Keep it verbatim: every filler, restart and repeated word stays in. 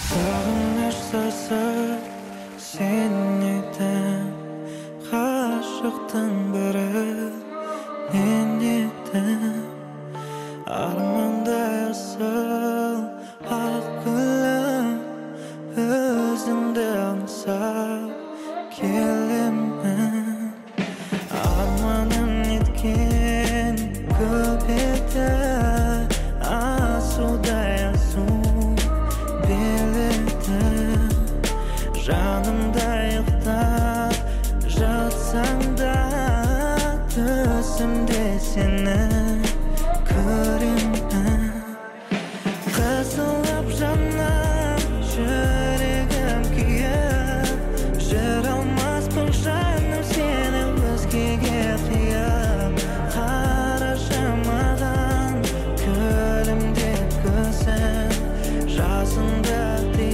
Sağыныш сасып сен едің, ғашықтың бірі мен едің. Армандай асыл ақ гүлім, өзіңді аңсап келемін. Арманым неткен көп еді, асудай асу беледі. Жанымда ұйықтап жатсаң да, түсімде сені көремін. Қысылып жанам, жүрегім күйіп, жүре алмаспын жаным сені өзгеге қиып. Қарашы маған күлімдеп көзің, жасыңды